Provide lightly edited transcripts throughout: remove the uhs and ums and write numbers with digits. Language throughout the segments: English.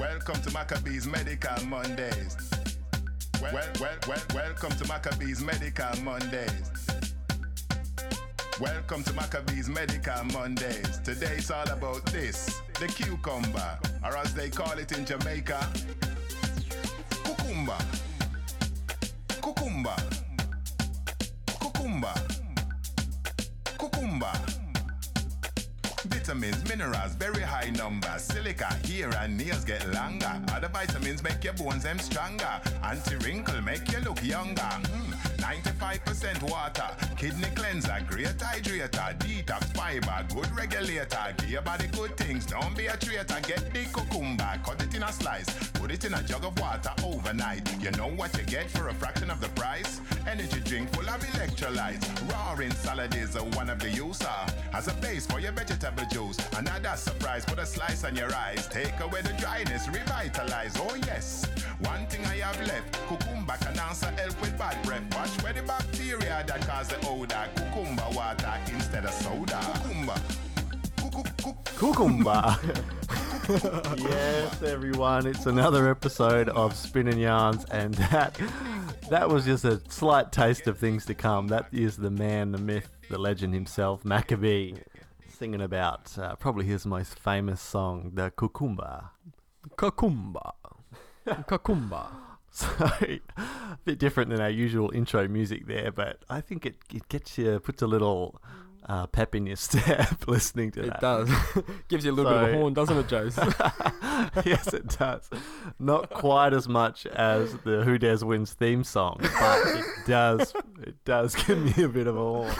Welcome to Maccabees Medical Mondays. Welcome to Maccabees Medical Mondays. Welcome to Maccabees Medical Mondays. Today it's all about this, the cucumber, or as they call it in Jamaica, cucumber. Cucumber. Cucumber. Cucumber. Vitamins, minerals, very high numbers. Silica, hair and nails get longer. Other vitamins make your bones them stronger. Anti-wrinkle make you look younger. 95% water. Kidney cleanser, great hydrator. Detox fiber, good regulator. Give your body good things, don't be a traitor. Get the cucumber, cut it in a slice. Put it in a jug of water overnight. You know what you get for a fraction of the price? Energy drink full of electrolytes. Roaring salad is one of the user. As a base for your vegetable juice. Another surprise, put a slice on your eyes. Take away the dryness, revitalize. Oh yes, one thing I have left. Cucumber can answer help with bad breath. Wash away the bacteria that cause the odor. Cucumber water instead of soda. Cucumber. Yes, everyone, it's another episode of Spinning Yarns, and that was just a slight taste of things to come. That is the man, the myth, the legend himself, Maccabee, singing about probably his most famous song, the Cucumber. Cucumber. Cucumber. So, a bit different than our usual intro music there, but I think it gets you, puts a little pep in your step listening to that. It does. Gives you a little bit of a horn, doesn't it, Jose? Yes, it does. Not quite as much as the Who Dares Wins theme song, but it does give me a bit of a horn.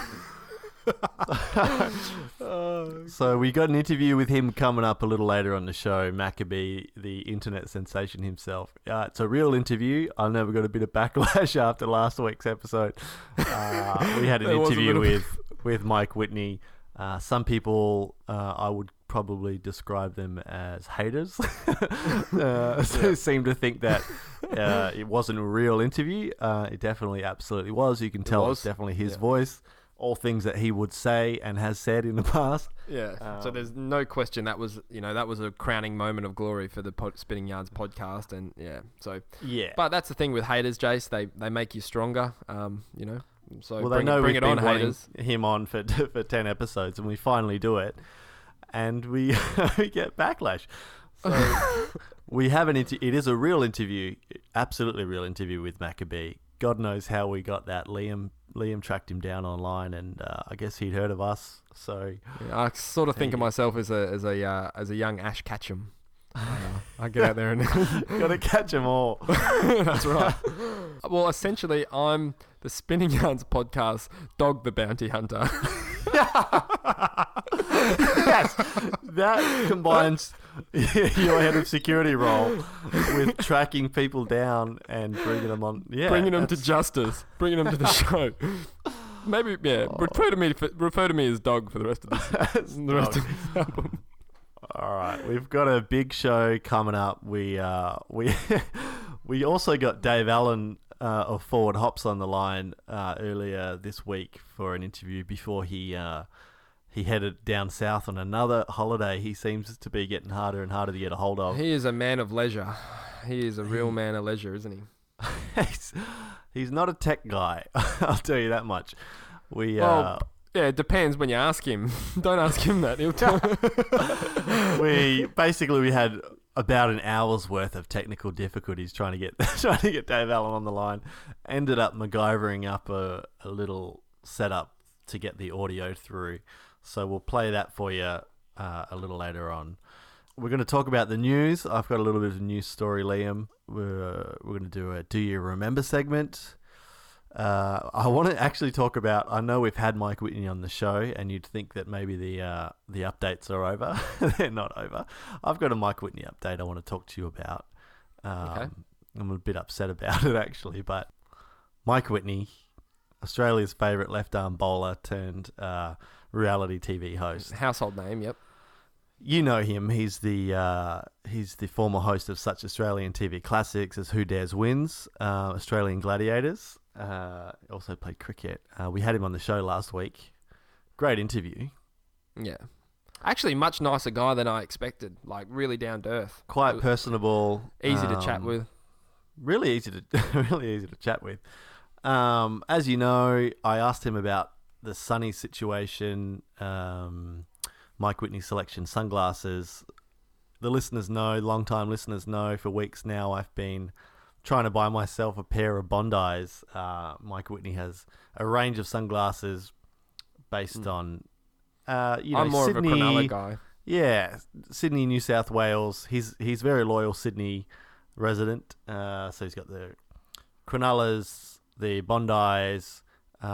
So we got an interview with him coming up a little later on the show. Maccabee, the internet sensation himself. It's a real interview. I know we got a bit of backlash after last week's episode. We had an interview with Mike Whitney. Some people, I would probably describe them as haters. Seem to think that it wasn't a real interview. It definitely, absolutely was. You can tell it's definitely his voice. All things that he would say and has said in the past. Yeah. So there's no question that was a crowning moment of glory for the Spinning Yarns podcast, and yeah. But that's the thing with haters, Jace. They make you stronger. So well, bring it on, haters. Him on for 10 episodes, and we finally do it, and we get backlash. So we have it is a real interview, absolutely real interview with Maccabee. God knows how we got that. Liam tracked him down online, and I guess he'd heard of us. So yeah, I sort of think of myself as a young Ash Ketchum. I get out there and gotta catch them all. That's right. Well, essentially, I'm the Spinning Yarns podcast Dog the Bounty Hunter. Yes, that combines your head of security role with tracking people down and bringing them on. Yeah, bringing them to justice, bringing them to the show. Maybe, yeah. Refer to me as Dog for the rest of this album. All right, we've got a big show coming up. We we also got Dave Allen of Forward Hops on the line earlier this week for an interview before he headed down south on another holiday. He seems to be getting harder and harder to get a hold of. He is a man of leisure. He is a real man of leisure, isn't he? He's not a tech guy. I'll tell you that much. Yeah, it depends when you ask him. Don't ask him that. He'll tell. We had about an hour's worth of technical difficulties trying to get Dave Allen on the line. Ended up MacGyvering up a little setup to get the audio through. So we'll play that for you a little later on. We're going to talk about the news. I've got a little bit of a news story, Liam. We're going to do a Do You Remember segment. I want to actually talk about, I know we've had Mike Whitney on the show, and you'd think that maybe the updates are over. They're not over. I've got a Mike Whitney update I want to talk to you about. Okay. I'm a bit upset about it, actually, but Mike Whitney, Australia's favourite left-arm bowler turned reality TV host. Household name, yep. You know him. He's the former host of such Australian TV classics as Who Dares Wins, Australian Gladiators. Also played cricket. We had him on the show last week. Great interview. Yeah. Actually, much nicer guy than I expected. Like, really down to earth. Quite personable. Easy to chat with. Really easy to chat with. As you know, I asked him about the Sunny situation, Mike Whitney selection sunglasses. The listeners know, long-time listeners know, for weeks now I've been trying to buy myself a pair of Bondis. Mike Whitney has a range of sunglasses based on, I'm more Sydney, of a Cronulla guy. Yeah, Sydney, New South Wales. He's very loyal Sydney resident. So he's got the Cronulla's, the Bondis,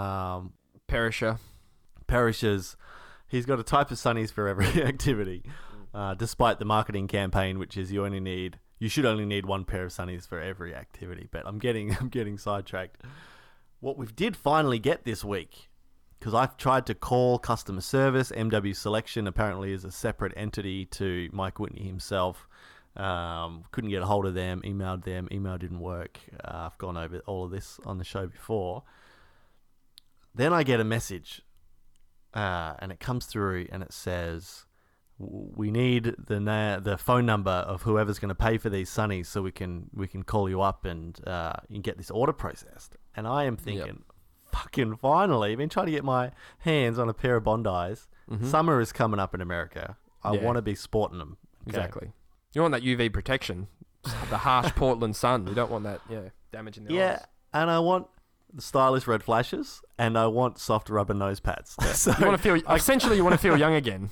Perishers. He's got a type of sunnies for every activity. Despite the marketing campaign, which is you should only need one pair of sunnies for every activity. But I'm getting sidetracked. What we did finally get this week, because I've tried to call customer service. MW Selection apparently is a separate entity to Mike Whitney himself. Couldn't get a hold of them. Emailed them. Email didn't work. I've gone over all of this on the show before. Then I get a message, and it comes through, and it says, we need the phone number of whoever's going to pay for these sunnies so we can call you up and you can get this order processed. And I am thinking, fucking finally, I've been trying to get my hands on a pair of Bondis. Summer is coming up in America. I want to be sporting them. Okay? Exactly. You want that UV protection, the harsh Portland sun. You don't want that damaging the eyes. Yeah, and I want the stylish red flashes, and I want soft rubber nose pads. Yeah. So you want to feel essentially you want to feel young again.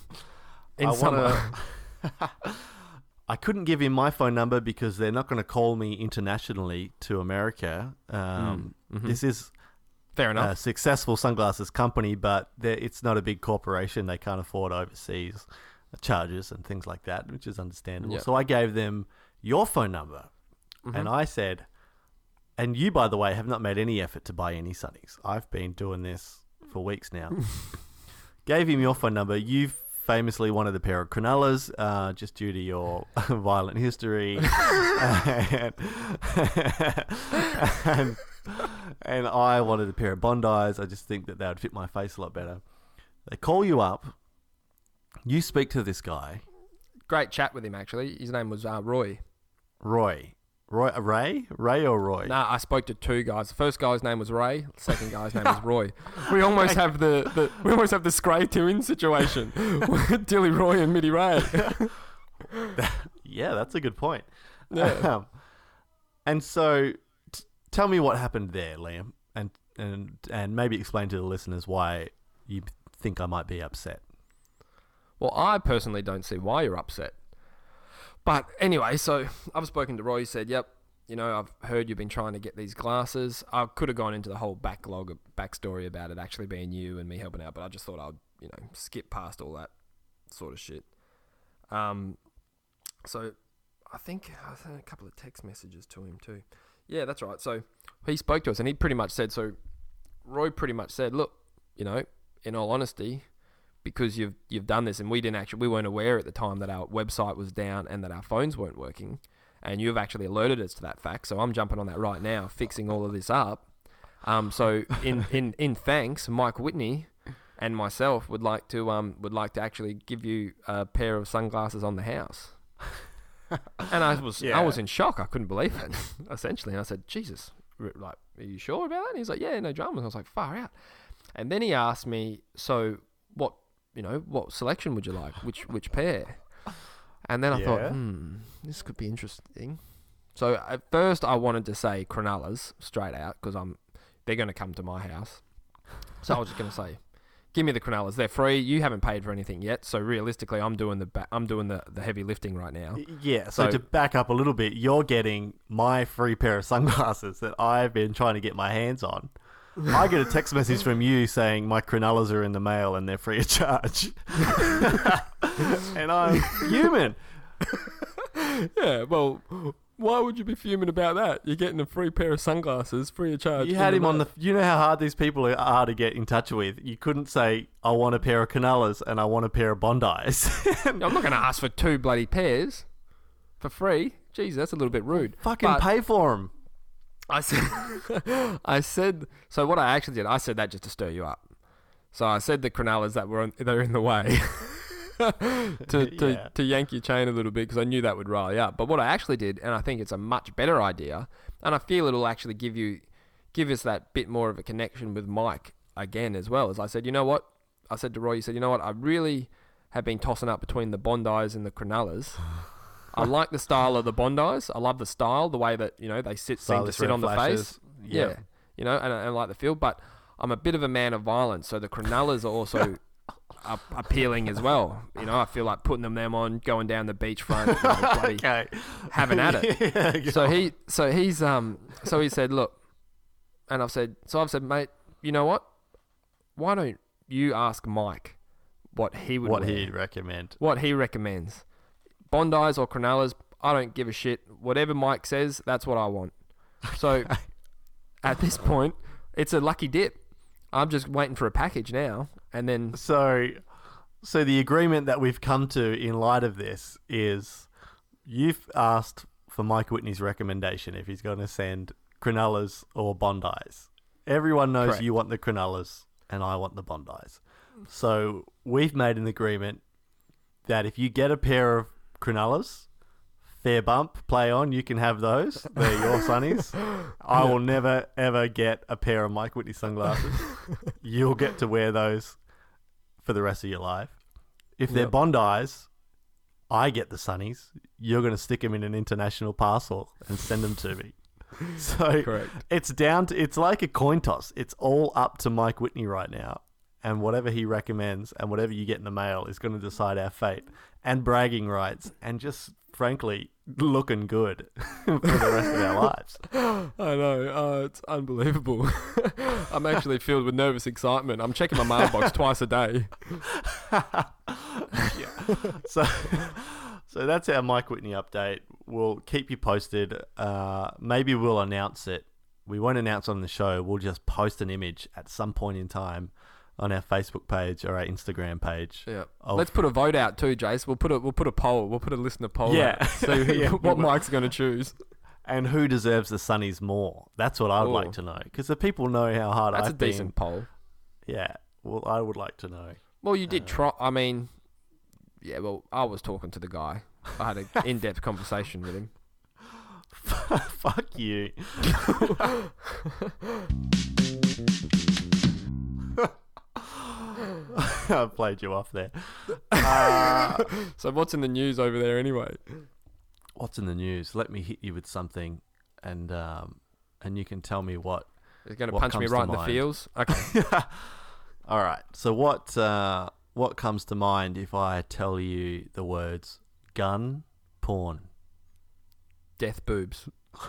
I couldn't give him my phone number because they're not going to call me internationally to America. This is fair enough. A successful sunglasses company, but it's not a big corporation. They can't afford overseas charges and things like that, which is understandable. Yep. So I gave them your phone number, and I said, and you, by the way, have not made any effort to buy any sunnies. I've been doing this for weeks now. Gave him your phone number. You've famously wanted a pair of Cronullas, just due to your violent history. and I wanted a pair of Bondis. I just think that they would fit my face a lot better. They call you up. You speak to this guy. Great chat with him, actually. His name was Roy. Ray or Roy? Nah, I spoke to two guys. The first guy's name was Ray. The second guy's name was Roy. We almost have the Scray twins situation with Dilly Roy and Mitty Ray. Yeah, that's a good point. Yeah. And so, tell me what happened there, Liam, and maybe explain to the listeners why you think I might be upset. Well, I personally don't see why you're upset. But anyway, so I've spoken to Roy. He said, yep, I've heard you've been trying to get these glasses. I could have gone into the whole backstory about it actually being you and me helping out, but I just thought I'd, skip past all that sort of shit. So I think I sent a couple of text messages to him too. Yeah, that's right. So he spoke to us and he pretty much said, Roy pretty much said, look, in all honesty, because you've done this and we weren't aware at the time that our website was down and that our phones weren't working, and you've actually alerted us to that fact. So I'm jumping on that right now, fixing all of this up. So in thanks, Mike Whitney and myself would like to actually give you a pair of sunglasses on the house. And I was in shock. I couldn't believe it, essentially. And I said, Jesus, like, are you sure about that? And he's like, yeah, no dramas. I was like, far out. And then he asked me, so what selection would you like? Which pair? And then I thought, this could be interesting. So at first I wanted to say Cronullas straight out because they're going to come to my house. So I was just going to say, give me the Cronullas. They're free. You haven't paid for anything yet. So realistically, I'm doing the heavy lifting right now. Yeah. So to back up a little bit, you're getting my free pair of sunglasses that I've been trying to get my hands on. I get a text message from you saying my Cronullas are in the mail and they're free of charge. And I'm fuming. Yeah, well, why would you be fuming about that? You're getting a free pair of sunglasses free of charge. You had him on you know how hard these people are to get in touch with. You couldn't say, I want a pair of Cronullas and I want a pair of Bondis. I'm not going to ask for two bloody pairs for free. Jeez, that's a little bit rude. Fucking pay for them. I said, so what I actually did, I said that just to stir you up. So I said the Cronullas they're in the way. to yank your chain a little bit because I knew that would rile you up. But what I actually did, and I think it's a much better idea, and I feel it'll actually give us that bit more of a connection with Mike again as well, is I said, you know what? I said to Roy, you know what? I really have been tossing up between the Bondis and the Cronullers. I like the style of the Bondis. I love the style, the way that, they seem to sit on the face. Yeah. And I like the feel, but I'm a bit of a man of violence, so the Cronullers are also appealing as well. I feel like putting them on, going down the beachfront, bloody having at it. So he said, look, and I've said, mate, you know what? Why don't you ask Mike what he recommends? Bondis or Cronullers, I don't give a shit. Whatever Mike says, that's what I want. So at this point, it's a lucky dip. I'm just waiting for a package now, and then... So the agreement that we've come to in light of this is you've asked for Mike Whitney's recommendation if he's going to send Cronullers or Bondis. Everyone knows Correct. You want the Cronullers and I want the Bondis. So we've made an agreement that if you get a pair of Cronullers, fair bump, play on, you can have those. They're your sunnies. I will never, ever get a pair of Mike Whitney sunglasses. You'll get to wear those for the rest of your life. If they're Bondis, I get the sunnies. You're going to stick them in an international parcel and send them to me. So Correct. It's like a coin toss. It's all up to Mike Whitney right now. And whatever he recommends and whatever you get in the mail is going to decide our fate and bragging rights and just, frankly, looking good for the rest of our lives. I know. It's unbelievable. I'm actually filled with nervous excitement. I'm checking my mailbox twice a day. So that's our Mike Whitney update. We'll keep you posted. Maybe we'll announce it. We won't announce on the show. We'll just post an image at some point in time on our Facebook page or our Instagram page. Yeah. Let's put a vote out too, Jace. We'll put a poll. We'll put a listener poll out. See what Mike's going to choose. And who deserves the sunnies more? That's what I'd like to know. Because the people know how hard I've been. That's a decent poll. Yeah. Well, I would like to know. Well, you did try. I mean, yeah, well, I was talking to the guy. I had an in-depth conversation with him. Fuck you. I played you off there. So what's in the news over there anyway? What's in the news? Let me hit you with something, and you can tell me what. You're going to punch me right in the feels? Okay. All right. So what comes to mind if I tell you the words gun, porn? Death boobs.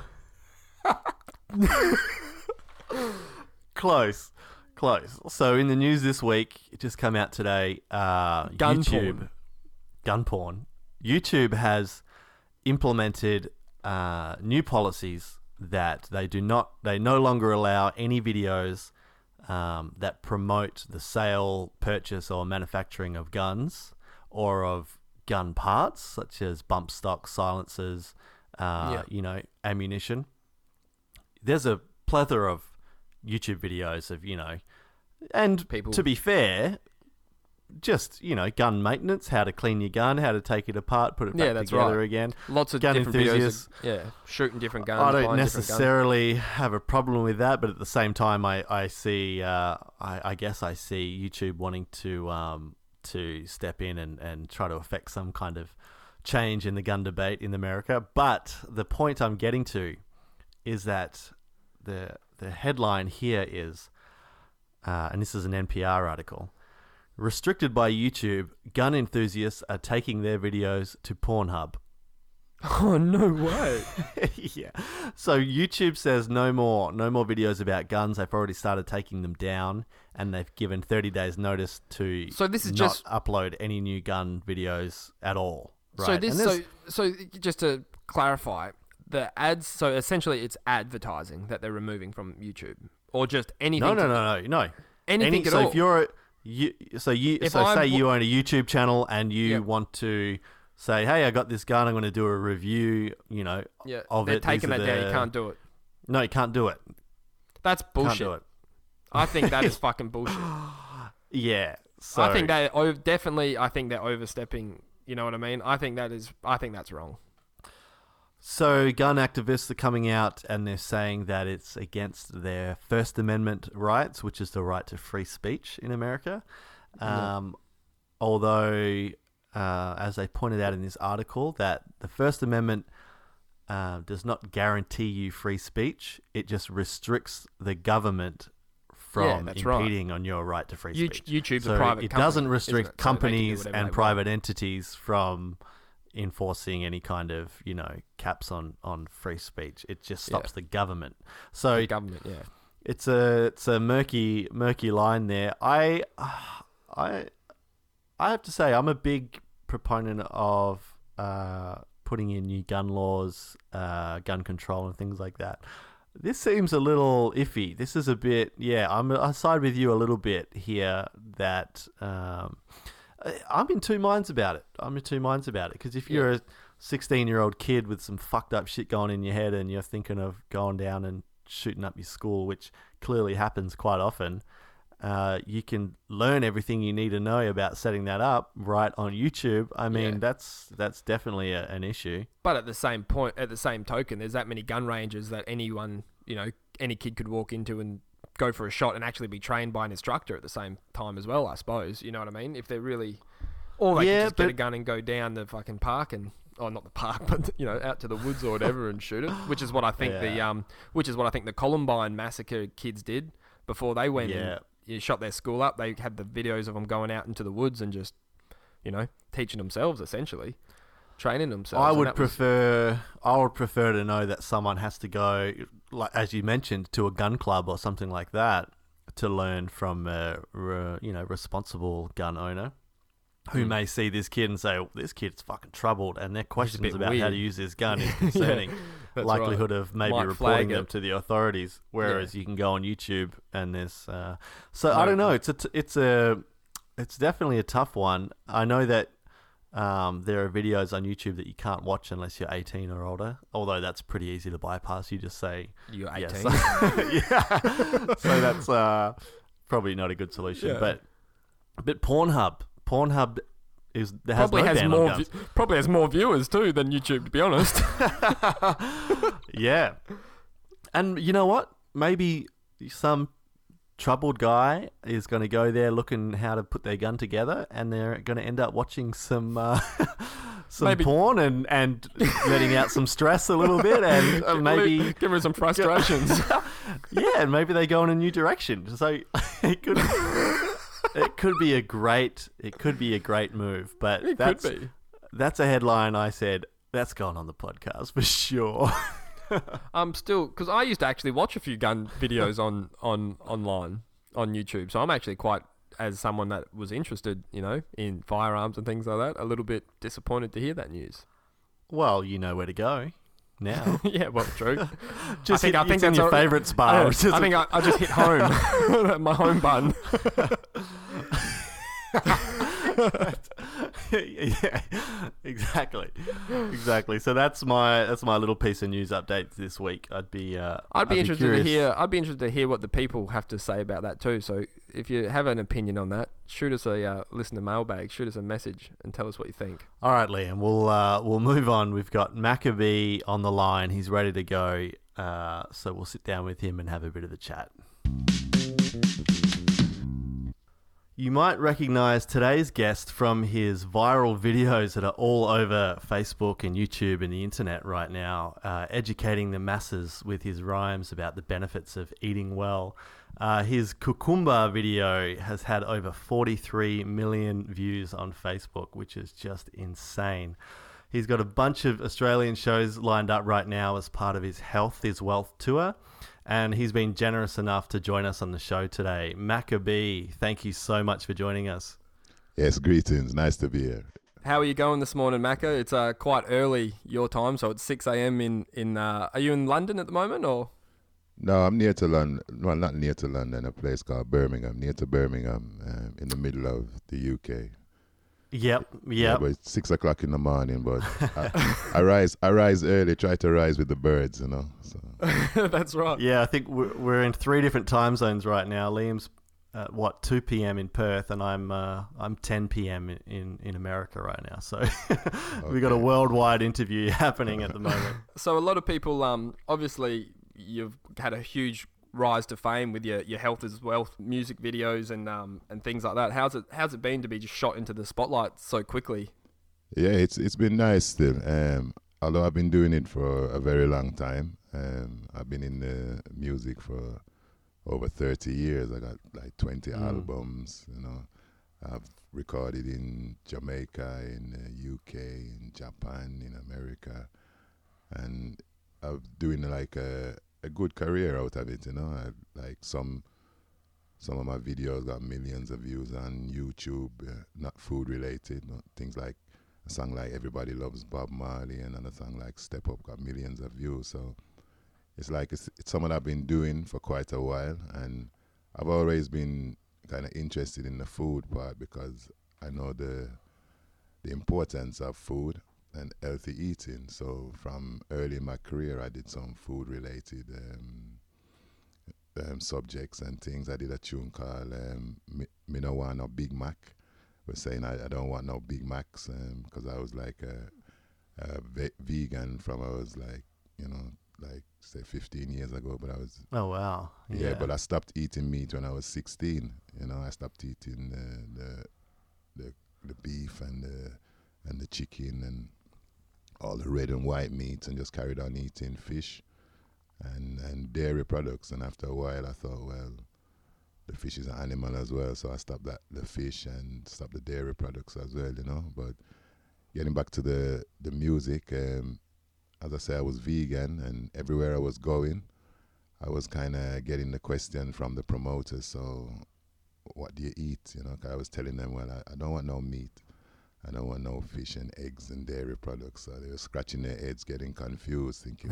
Close. So in the news this week, it just came out today. Gun porn. YouTube has implemented new policies that they no longer allow any videos that promote the sale, purchase, or manufacturing of guns or of gun parts such as bump stock, silencers, ammunition. There's a plethora of YouTube videos of, and people, to be fair, just, gun maintenance, how to clean your gun, how to take it apart, put it back together again. Lots of gun different enthusiasts. Videos of, shooting different guns. I don't necessarily have a problem with that, but at the same time, I see, I guess I see YouTube wanting to step in and try to affect some kind of change in the gun debate in America. But the point I'm getting to is that the headline here is, and this is an NPR article, restricted by YouTube, gun enthusiasts are taking their videos to Pornhub. Oh, no way. Yeah. So YouTube says no more videos about guns. They've already started taking them down, and they've given 30 days notice to not upload any new gun videos at all. Right? So just to clarify, the ads, so essentially it's advertising that they're removing from YouTube, or just anything? No. Anything at all. If you're you own a YouTube channel and you want to say, hey, I got this gun, I'm going to do a review, of they're it. Taking that down. You can't do it. No, you can't do it. That's bullshit. Can't do it. I think that is fucking bullshit. Yeah. So, I think they're overstepping. You know what I mean? I think that's wrong. So gun activists are coming out and they're saying that it's against their First Amendment rights, which is the right to free speech in America. Although, as they pointed out in this article, that the First Amendment does not guarantee you free speech. It just restricts the government from impeding on your right to free speech. YouTube's a private company. It doesn't restrict companies so and private entities from enforcing any kind of, caps on free speech. It just stops the government. So the government, it's a murky line there. I have to say I'm a big proponent of putting in new gun laws, gun control and things like that. This seems a little iffy. This is a bit, I side with you a little bit here that I'm in two minds about it. Because if you're a 16-year-old kid with some fucked up shit going in your head and you're thinking of going down and shooting up your school, which clearly happens quite often, you can learn everything you need to know about setting that up right on YouTube. I mean, that's definitely an issue. But at the same token, there's that many gun ranges that anyone, any kid could walk into and go for a shot and actually be trained by an instructor at the same time as well, I suppose. You know what I mean? If they're really... Or they could just get a gun and go down the fucking park and... Oh, not the park, but, out to the woods or whatever and shoot it. Which is what I think the Columbine massacre kids did before they went and shot their school up. They had the videos of them going out into the woods and just, teaching themselves, essentially. Training themselves. I would prefer to know that someone has to go, like as you mentioned, to a gun club or something like that to learn from a responsible gun owner who may see this kid and say, this kid's fucking troubled, and their questions about how to use this gun is concerning. Likelihood of maybe reporting them to the authorities. Whereas you can go on YouTube and there's I don't know. It's definitely a tough one. I know that. There are videos on YouTube that you can't watch unless you're 18 or older, although that's pretty easy to bypass. You just say you're 18. Yes. So that's probably not a good solution. But Pornhub has probably has more viewers too than YouTube, to be honest. Yeah, and you know what? Maybe some troubled guy is going to go there looking how to put their gun together, and they're going to end up watching some porn and letting out some stress a little bit, and maybe give her some frustrations. And maybe they go in a new direction. So it could be a great move, but that's a headline. I said that's gone on the podcast for sure. I'm still, because I used to actually watch a few gun videos online on YouTube, so I'm actually quite, as someone that was interested, in firearms and things like that, a little bit disappointed to hear that news. Well, you know where to go now. Yeah, well, true. I think that's your favourite spot. I think I just hit home, my home button. Yeah, exactly. So that's my little piece of news update this week. I'd be interested to hear what the people have to say about that too. So if you have an opinion on that, shoot us a listener mailbag, shoot us a message, and tell us what you think. All right, Liam. We'll move on. We've got Maccabee on the line. He's ready to go. So we'll sit down with him and have a bit of a chat. You might recognize today's guest from his viral videos that are all over Facebook and YouTube and the internet right now, educating the masses with his rhymes about the benefits of eating well. His cucumber video has had over 43 million views on Facebook, which is just insane. He's got a bunch of Australian shows lined up right now as part of his Health is Wealth tour. And he's been generous enough to join us on the show today. Maccabee, thank you so much for joining us. Yes, greetings. Nice to be here. How are you going this morning, Macca? It's quite early your time, so it's 6 a.m. in are you in London at the moment, or? No, I'm near to London. Well, not near to London, a place called Birmingham, near to Birmingham, in the middle of the UK. Yep. Yeah, but it's 6 o'clock in the morning, but I rise early, try to rise with the birds, So. That's right. Yeah, I think we're in 3 different time zones right now. Liam's at 2 p.m. in Perth, and I'm 10 p.m. in America right now. So we've got a worldwide interview happening at the moment. So a lot of people, obviously, you've had a huge rise to fame with your Health is Wealth music videos and things like that. How's it been to be just shot into the spotlight so quickly? Yeah, it's been nice still. Although I've been doing it for a very long time. I've been in the music for over 30 years. I got like 20 albums, you know. I've recorded in Jamaica, in the UK, in Japan, in America. And I'm doing like a good career out of it, you know. Like some of my videos got millions of views on YouTube, not food related, not things like a song like Everybody Loves Bob Marley and another song like Step Up got millions of views. So it's like it's something I've been doing for quite a while, and I've always been kind of interested in the food part because I know the importance of food and healthy eating. So from early in my career, I did some food related subjects and things. I did a tune called Me No Want No Big Mac. We're saying I don't want no Big Macs because I was like a vegan from I was like, you know, like say 15 years ago, but I was... Oh, wow. Yeah, but I stopped eating meat when I was 16. You know, I stopped eating the beef and the chicken and all the red and white meats and just carried on eating fish and dairy products. And after a while, I thought, well, the fish is an animal as well, so I stopped the fish and stopped the dairy products as well, you know. But getting back to the music, as I say, I was vegan, and everywhere I was going, I was kind of getting the question from the promoters, so what do you eat? You know, 'cause I was telling them, well, I don't want no meat. I don't want no fish and eggs and dairy products. So they were scratching their heads, getting confused, thinking,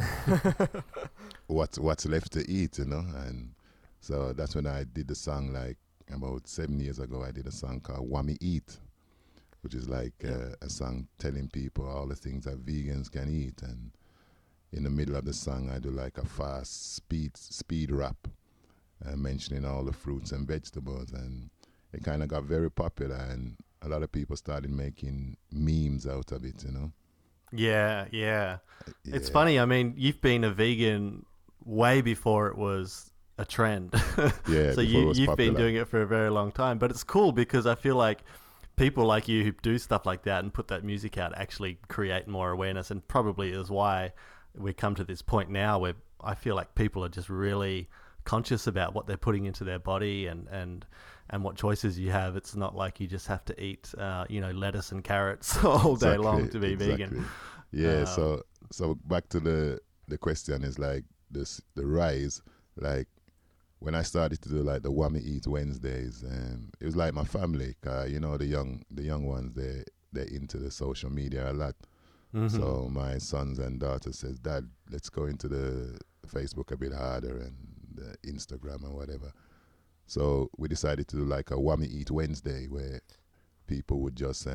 what's left to eat, you know? And so that's when I did the song, like about 7 years ago, I did a song called Wami Eat, which is like a song telling people all the things that vegans can eat. And in the middle of the song, I do like a fast speed rap, mentioning all the fruits and vegetables. And it kind of got very popular, and a lot of people started making memes out of it, you know? Yeah. It's funny. I mean, you've been a vegan way before it was a trend. Yeah. So you've been doing it for a very long time. But it's cool because I feel like people like you who do stuff like that and put that music out actually create more awareness, and probably is why we come to this point now where I feel like people are just really conscious about what they're putting into their body and what choices you have. It's not like you just have to eat, lettuce and carrots all day long to be vegan. Yeah. So back to the question is like the rise. Like when I started to do like the Wami Eat Wednesdays, it was like my family. You know, the young ones, they're into the social media a lot. Mm-hmm. So my sons and daughters says, Dad, let's go into the Facebook a bit harder and the Instagram and whatever. So we decided to do like a Wami Eat Wednesday where people would just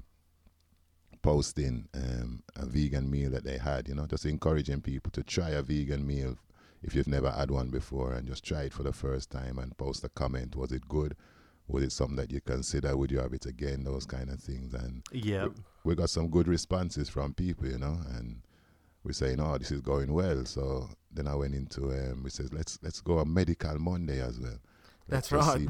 post in a vegan meal that they had, you know, just encouraging people to try a vegan meal if you've never had one before, and just try it for the first time and post a comment. Was it good? Was it something that you consider? Would you have it again? Those kind of things. And we got some good responses from people, you know, and we're saying, oh, this is going well. So then I went into, we said, let's go on Medical Monday as well. That's right.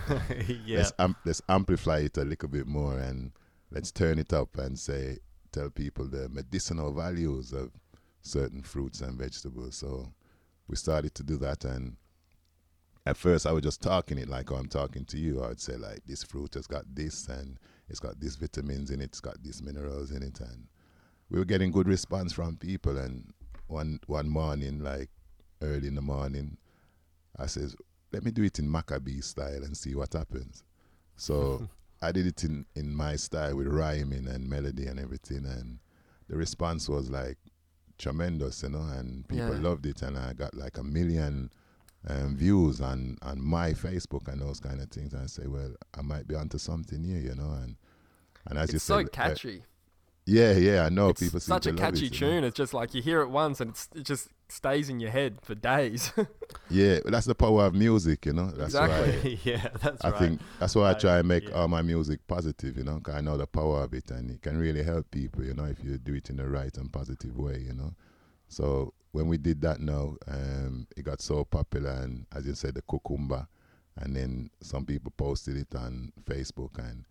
Let's amplify it a little bit more, and let's turn it up and tell people the medicinal values of certain fruits and vegetables. So we started to do that, and at first I was just talking it like I'm talking to you. I would say like, this fruit has got this, and it's got these vitamins in it, it's got these minerals in it, and we were getting good response from people. And one morning, like early in the morning, I says, let me do it in Maccabee style and see what happens. So I did it in my style with rhyming and melody and everything, and the response was like tremendous, you know, and people loved it, and I got like 1 million views on my Facebook and those kind of things. And I say, well, I might be onto something here, you know, and as you said, so catchy. Yeah, I know. It's people such seem a to love catchy it, tune. You know? It's just like you hear it once and it just stays in your head for days. Yeah, that's the power of music, you know. That's exactly. why Yeah, that's I right. think that's why I try and make all my music positive, you know, 'cause I know the power of it, and it can really help people, you know, if you do it in the right and positive way, you know. So when we did that now, it got so popular, and as you said, the Kukumba, and then some people posted it on Facebook, and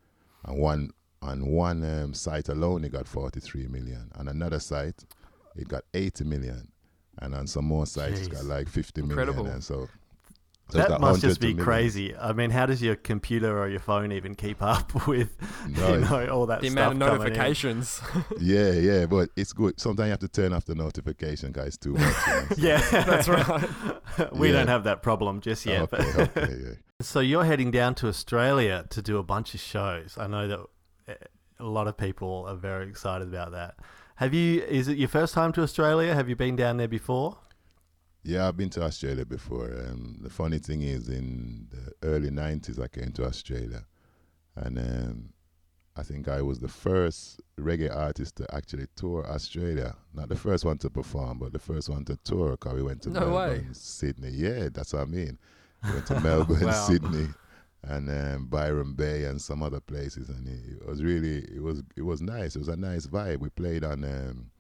on one site alone, it got 43 million. On another site, it got 80 million. And on some more sites, it's got like 50 Incredible. million. And so that must just be crazy. I mean, how does your computer or your phone even keep up with all that the stuff amount of notifications? Yeah, but it's good. Sometimes you have to turn off the notification, guys, too much. You know, so. Yeah, that's right. We don't have that problem just yet. Okay, yeah. So you're heading down to Australia to do a bunch of shows. I know that a lot of people are very excited about that. Is it your first time to Australia? Have you been down there before? Yeah, I've been to Australia before. The funny thing is, in the early 90s, I came to Australia. And I think I was the first reggae artist to actually tour Australia. Not the first one to perform, but the first one to tour, because we went to Melbourne, Sydney. Yeah, that's what I mean. We went to Melbourne, Wow. Sydney, and Byron Bay and some other places. And it was nice. It was a nice vibe. We played on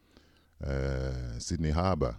Sydney Harbour.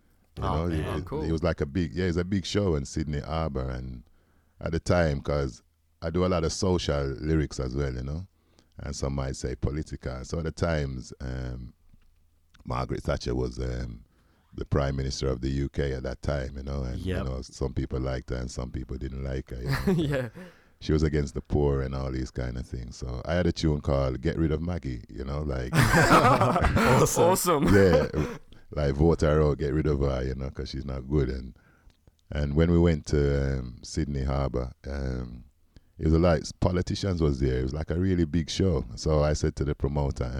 Cool. It was like it's a big show in Sydney Harbour, and at the time, because I do a lot of social lyrics as well, you know, and some might say political. So at the times, Margaret Thatcher was the Prime Minister of the UK at that time, you know, and you know, some people liked her and some people didn't like her. You know? Yeah. She was against the poor and all these kind of things. So I had a tune called "Get Rid of Maggie," you know, like Awesome. Yeah. Like, vote her out, get rid of her, you know, because she's not good. And when we went to Sydney Harbour, it was like politicians was there. It was like a really big show. So I said to the promoter,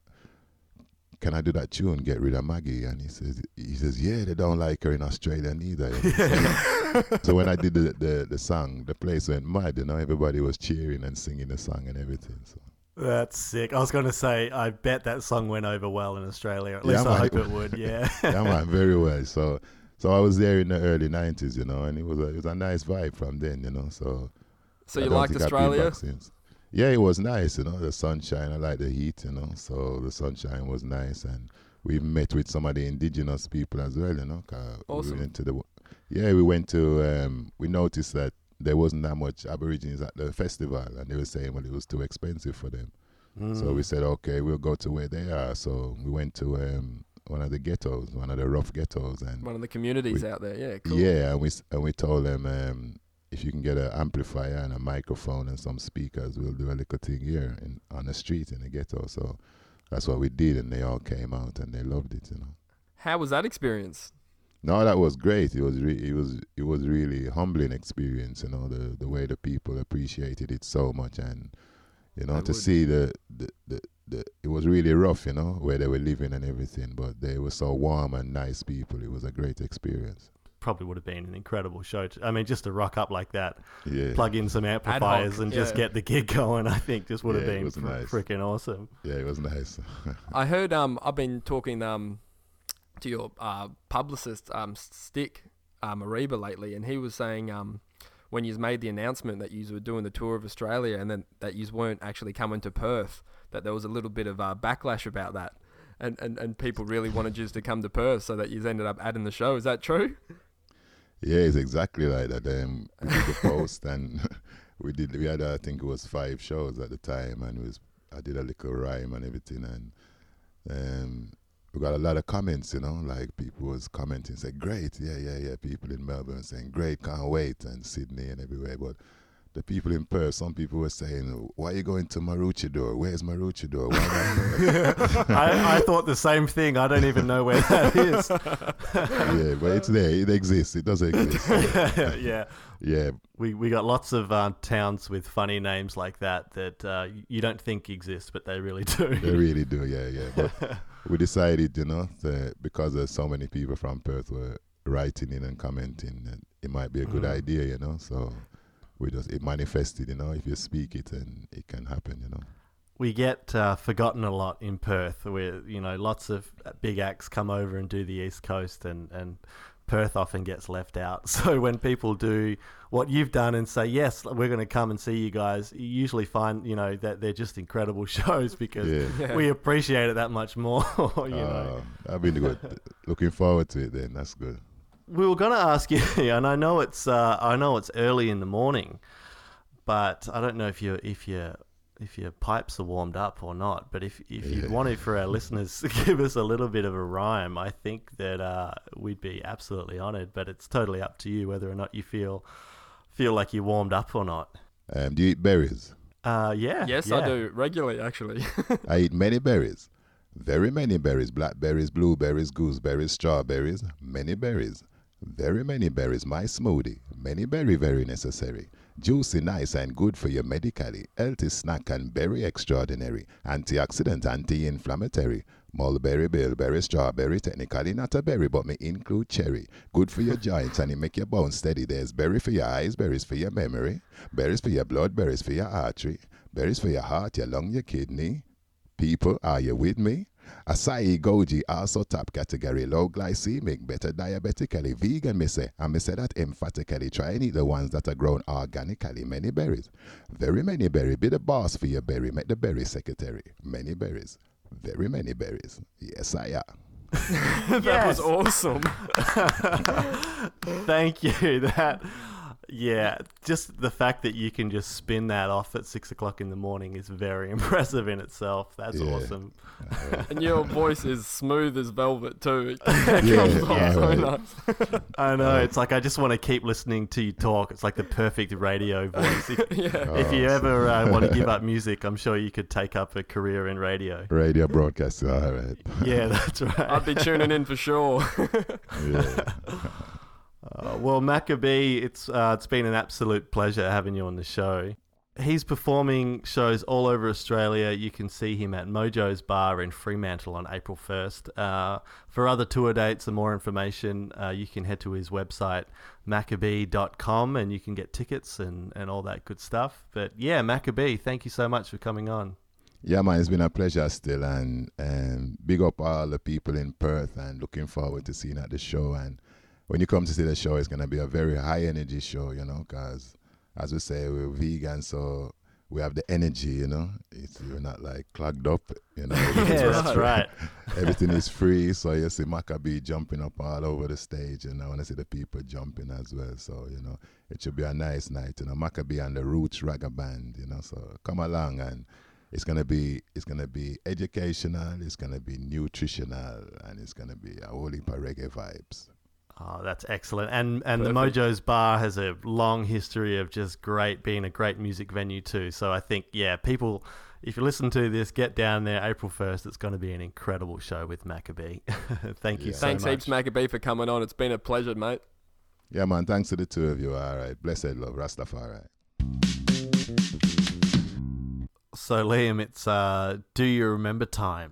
can I do that tune, Get Rid of Maggie? And he says, yeah, they don't like her in Australia neither. So when I did the song, the place went mad, you know, everybody was cheering and singing the song and everything. So. That's sick. I was going to say, I bet that song went over well in Australia. At least I hope it would. Yeah. Yeah, man, very well. So I was there in the early 90s, you know, and it was a nice vibe from then, you know. So you liked Australia? Yeah, it was nice, you know, the sunshine. I like the heat, you know. So the sunshine was nice, and we met with some of the indigenous people as well, you know. Awesome. We noticed that there wasn't that much Aborigines at the festival, and they were saying, well, it was too expensive for them. So we said, okay, we'll go to where they are. So we went to one of the ghettos, one of the rough ghettos, and one of the communities out there. Yeah, cool. Yeah, and we told them, if you can get an amplifier and a microphone and some speakers, we'll do a little thing here on the street in the ghetto. So that's what we did, and they all came out and they loved it, you know. How was that experience? No, that was great. It was really humbling experience, you know, the way the people appreciated it so much, and you know, see it was really rough, you know, where they were living and everything, but they were so warm and nice people. It was a great experience. Probably would have been an incredible show. I mean, just to rock up like that, yeah, plug in some amplifiers and just get the gig going, I think just would have been freaking awesome. Yeah, it was nice. I heard, I've been talking to your publicist, Stick Mariba, lately, and he was saying when you made the announcement that you were doing the tour of Australia and then that you weren't actually coming to Perth, that there was a little bit of backlash about that, and people really wanted you to come to Perth, so that you ended up adding the show. Is that true? Yeah, it's exactly like that. We did the post, and we had I think it was 5 shows at the time, and I did a little rhyme and everything, and we got a lot of comments, you know, like people was commenting, saying, great, yeah. People in Melbourne saying, great, can't wait, and Sydney and everywhere. But the people in Perth, some people were saying, why are you going to Maroochydore? Where's Maroochydore? I thought the same thing. I don't even know where that is. Yeah, but it's there. It exists. It does exist. Yeah. Yeah. We got lots of towns with funny names like that you don't think exist, but they really do. They really do, yeah. But we decided, you know, because there's so many people from Perth were writing in and commenting, and it might be a good idea, you know, so it manifested, you know, if you speak it, and it can happen, you know. we get forgotten a lot in Perth, where lots of big acts come over and do the East Coast, and Perth often gets left out. So when people do what you've done and say, yes, we're going to come and see you guys, you usually find that they're just incredible shows, because we appreciate it that much more. That'd be good. Looking forward to it then. That's good. We were going to ask you, and I know it's early in the morning, but I don't know if your pipes are warmed up or not. But if you wanted, for our listeners, to give us a little bit of a rhyme, I think that we'd be absolutely honoured. But it's totally up to you whether or not you feel like you're warmed up or not. Do you eat berries? Yeah. Yes, yeah. I do regularly, actually. I eat many berries. Very many berries. Blackberries, blueberries, gooseberries, strawberries. Many berries. Very many berries. My smoothie. Many berry, very necessary. Juicy, nice and good for you medically. Healthy snack and berry extraordinary. Antioxidant, anti-inflammatory. Mulberry, bilberry, strawberry. Technically not a berry, but may include cherry. Good for your joints and it make your bones steady. There's berry for your eyes, berries for your memory. Berries for your blood, berries for your artery. Berries for your heart, your lung, your kidney. People, are you with me? Acai goji, also top category, low glycemic, better diabetically, vegan, me say, and me say that emphatically. Try and eat the ones that are grown organically. Many berries, very many berries. Be the boss for your berry, make the berry secretary. Many berries, very many berries. Yes, I am. That was awesome. Thank you. Just the fact that you can just spin that off at 6 o'clock in the morning is very impressive in itself. That's awesome. And your voice is smooth as velvet too. Nice. I know. It's like I just want to keep listening to you talk. It's like the perfect radio voice. If you ever want to give up music, I'm sure you could take up a career in radio. Radio broadcasting. All right. Yeah, that's right. I'd be tuning in for sure. Yeah. Well, Maccabee, it's been an absolute pleasure having you on the show. He's performing shows all over Australia. You can see him at Mojo's Bar in Fremantle on April 1st. For other tour dates and more information, you can head to his website, maccabee.com, and you can get tickets and all that good stuff. But yeah, Maccabee, thank you so much for coming on. Yeah, man, it's been a pleasure still, and big up all the people in Perth, and looking forward to seeing at the show. And when you come to see the show, it's going to be a very high energy show, because as we say, we're vegan, so we have the energy, we're not like clogged up, Yeah, that's right. Everything is free, so you see Maccabee jumping up all over the stage, and I want to see the people jumping as well. So, it should be a nice night, Maccabee and the Roots Ragga Band, so come along, and it's gonna be educational, it's gonna be nutritional, and it's gonna be a whole heap of reggae vibes. Oh, that's excellent. And the Mojo's Bar has a long history of just being a great music venue too. So I think, people, if you listen to this, get down there April 1st. It's going to be an incredible show with Maccabee. Thank you so much. Thanks heaps, Maccabee, for coming on. It's been a pleasure, mate. Yeah, man. Thanks to the two of you. All right. Blessed love. Rastafari. So, Liam, it's Do You Remember Time?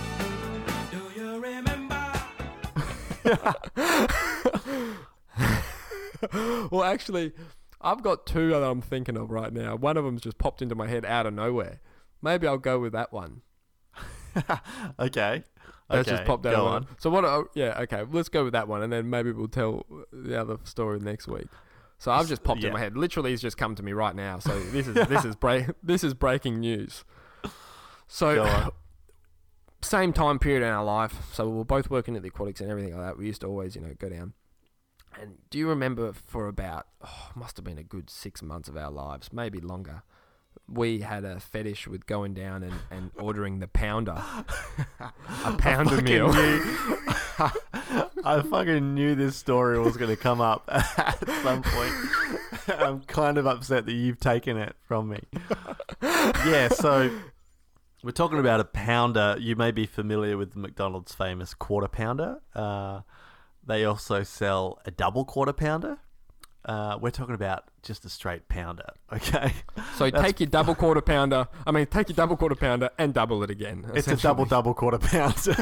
Well, actually, I've got two that I'm thinking of right now. One of them's just popped into my head out of nowhere. Maybe I'll go with that one. Okay. That's just popped out. Go on. So okay. Let's go with that one, and then maybe we'll tell the other story next week. So I've just popped in my head. Literally, it's just come to me right now. So this is breaking news. So go on. Same time period in our life. So we were both working at the Aquatics and everything like that. We used to always, go down. And do you remember for about, must have been a good 6 months of our lives, maybe longer, we had a fetish with going down and ordering the pounder. A pounder meal. I fucking knew this story was going to come up at some point. I'm kind of upset that you've taken it from me. Yeah, so we're talking about a pounder. You may be familiar with the McDonald's famous quarter pounder. They also sell a double quarter pounder. We're talking about just a straight pounder, okay? So take your double quarter pounder and double it again. It's a double quarter pounder.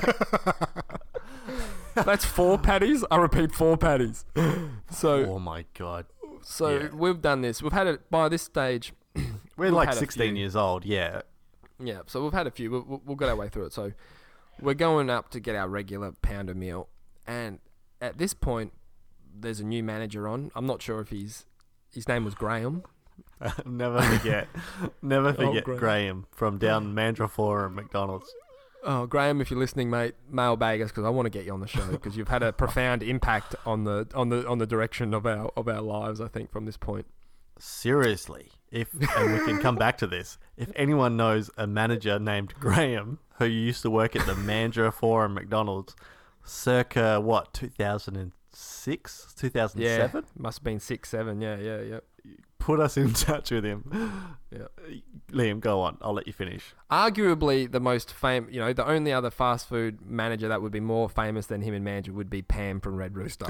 That's 4 patties. I repeat, 4 patties. So, oh my God. So we've done this. We've had it by this stage. We're like 16 years old, yeah. Yeah, so we've had a few. We'll get our way through it. So we're going up to get our regular pounder meal. And at this point, there's a new manager on. I'm not sure if his name was Graham. Never forget Graham from down Mandurah Forum McDonald's. Oh, Graham, if you're listening, mate, mailbag us because I want to get you on the show because you've had a profound impact on the direction of our lives. I think from this point. Seriously, and we can come back to this. If anyone knows a manager named Graham who used to work at the Mandurah Forum McDonald's, circa 2006, 2007, must have been 6, 7. Yeah. Put us in touch with him. Yeah, Liam, go on. I'll let you finish. Arguably the most famous, the only other fast food manager that would be more famous than him in Mandurah would be Pam from Red Rooster.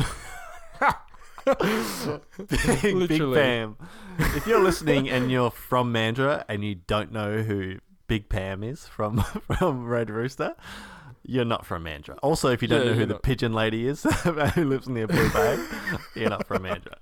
Big Pam. If you're listening and you're from Mandurah and you don't know who Big Pam is from Red Rooster, you're not from Mandurah. Also, if you don't know who the pigeon lady is who lives near Blue Bay, you're not from Mandurah.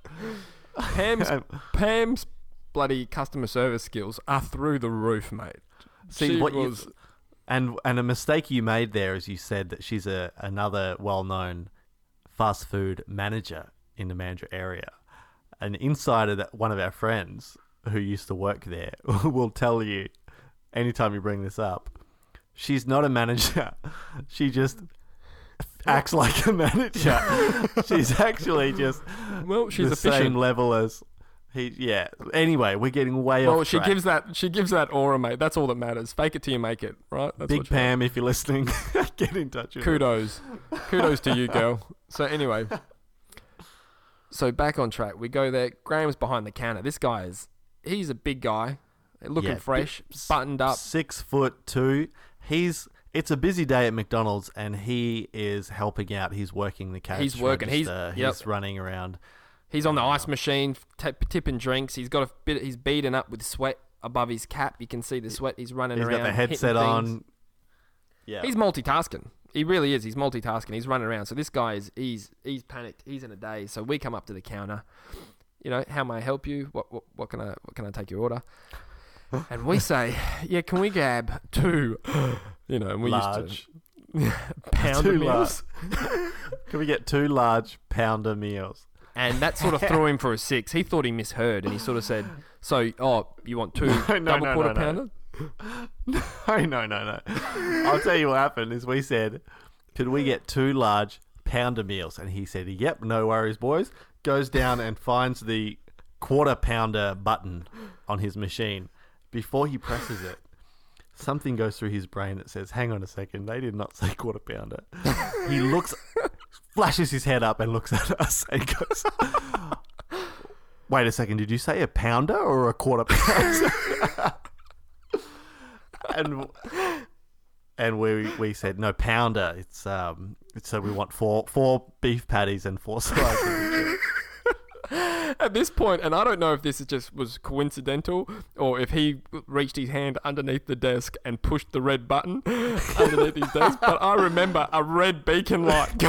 Pam's bloody customer service skills are through the roof, mate. See and a mistake you made there is you said that she's another well-known fast food manager in the Mandurah area. An insider that one of our friends who used to work there will tell you anytime you bring this up, she's not a manager. She just acts like a manager. She's actually just she's the same level as he. Yeah. Anyway, we're getting way off track. She gives that aura, mate. That's all that matters. Fake it till you make it, right? That's Big Pam, if you're listening, get in touch with Kudos to you, girl. So anyway, so back on track. We go there. Graham's behind the counter. This guy he's a big guy, looking fresh, buttoned up, 6'2". It's a busy day at McDonald's, and he is helping out. He's working the cash. He's working. He's running around. He's on the ice machine, tipping drinks. He's got he's beaten up with sweat above his cap. You can see the sweat. He's running around. He's got the headset on. Yeah. He's multitasking. He really is. He's multitasking. He's running around. So this guy he's panicked. He's in a daze. So we come up to the counter. How may I help you? What can I take your order? And we say, can we grab 2, and we large used to pounder meals. Can we get 2 large pounder meals? And that sort of threw him for a 6. He thought he misheard, and he sort of said, "So, you want 2 double quarter pounder?" No. I'll tell you what happened is we said, "Could we get 2 large pounder meals?" And he said, "Yep, no worries, boys." Goes down and finds the quarter pounder button on his machine. Before he presses it, something goes through his brain that says, "Hang on a second, they did not say quarter pounder." He flashes his head up and looks at us and goes, "Wait a second, did you say a pounder or a quarter pounder?" and we said, "No, pounder. It's so we want 4 beef patties and 4 slices of chicken." At this point, and I don't know if this was coincidental or if he reached his hand underneath the desk and pushed the red button underneath his desk, but I remember a red beacon light